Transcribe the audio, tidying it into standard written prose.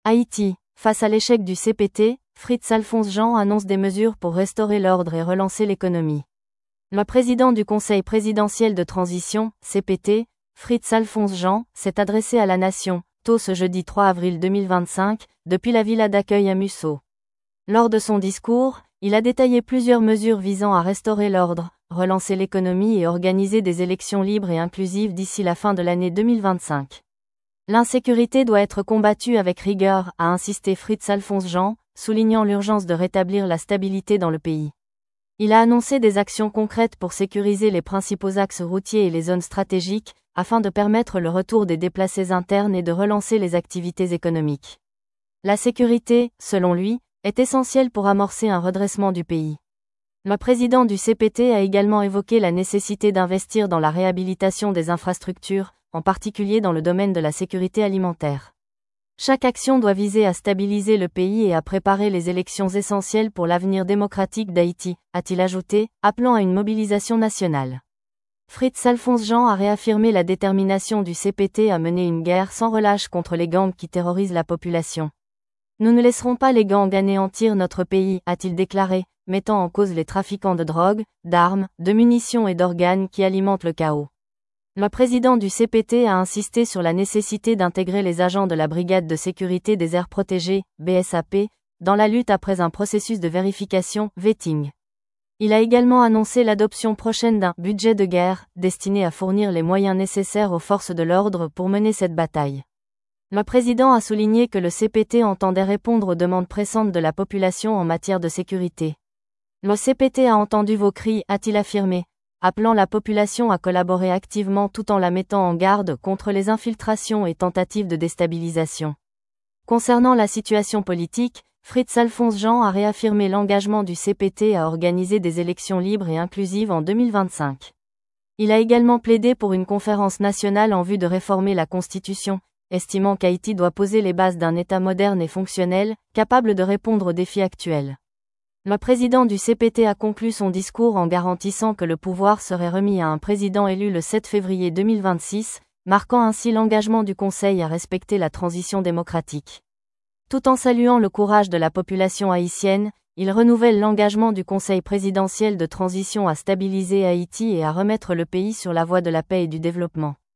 Haïti, face à l'échec du CPT, Fritz-Alphonse Jean annonce des mesures pour restaurer l'ordre et relancer l'économie. Le président du Conseil présidentiel de transition, CPT, Fritz-Alphonse Jean, s'est adressé à la nation, tôt ce jeudi 3 avril 2025, depuis la villa d'accueil à Musso. Lors de son discours, il a détaillé plusieurs mesures visant à restaurer l'ordre, relancer l'économie et organiser des élections libres et inclusives d'ici la fin de l'année 2025. L'insécurité doit être combattue avec rigueur, a insisté Fritz-Alphonse Jean, soulignant l'urgence de rétablir la stabilité dans le pays. Il a annoncé des actions concrètes pour sécuriser les principaux axes routiers et les zones stratégiques, afin de permettre le retour des déplacés internes et de relancer les activités économiques. La sécurité, selon lui, est essentielle pour amorcer un redressement du pays. Le président du CPT a également évoqué la nécessité d'investir dans la réhabilitation des infrastructures, en particulier dans le domaine de la sécurité alimentaire. Chaque action doit viser à stabiliser le pays et à préparer les élections essentielles pour l'avenir démocratique d'Haïti, a-t-il ajouté, appelant à une mobilisation nationale. Fritz-Alphonse Jean a réaffirmé la détermination du CPT à mener une guerre sans relâche contre les gangs qui terrorisent la population. Nous ne laisserons pas les gangs anéantir notre pays, a-t-il déclaré, mettant en cause les trafiquants de drogue, d'armes, de munitions et d'organes qui alimentent le chaos. Le président du CPT a insisté sur la nécessité d'intégrer les agents de la Brigade de sécurité des aires protégées, BSAP, dans la lutte après un processus de vérification, vetting. Il a également annoncé l'adoption prochaine d'un « budget de guerre » destiné à fournir les moyens nécessaires aux forces de l'ordre pour mener cette bataille. Le président a souligné que le CPT entendait répondre aux demandes pressantes de la population en matière de sécurité. Le CPT a entendu vos cris, a-t-il affirmé, appelant la population à collaborer activement tout en la mettant en garde contre les infiltrations et tentatives de déstabilisation. Concernant la situation politique, Fritz-Alphonse Jean a réaffirmé l'engagement du CPT à organiser des élections libres et inclusives en 2025. Il a également plaidé pour une conférence nationale en vue de réformer la Constitution, estimant qu'Haïti doit poser les bases d'un État moderne et fonctionnel, capable de répondre aux défis actuels. Le président du CPT a conclu son discours en garantissant que le pouvoir serait remis à un président élu le 7 février 2026, marquant ainsi l'engagement du Conseil à respecter la transition démocratique. Tout en saluant le courage de la population haïtienne, il renouvelle l'engagement du Conseil présidentiel de transition à stabiliser Haïti et à remettre le pays sur la voie de la paix et du développement.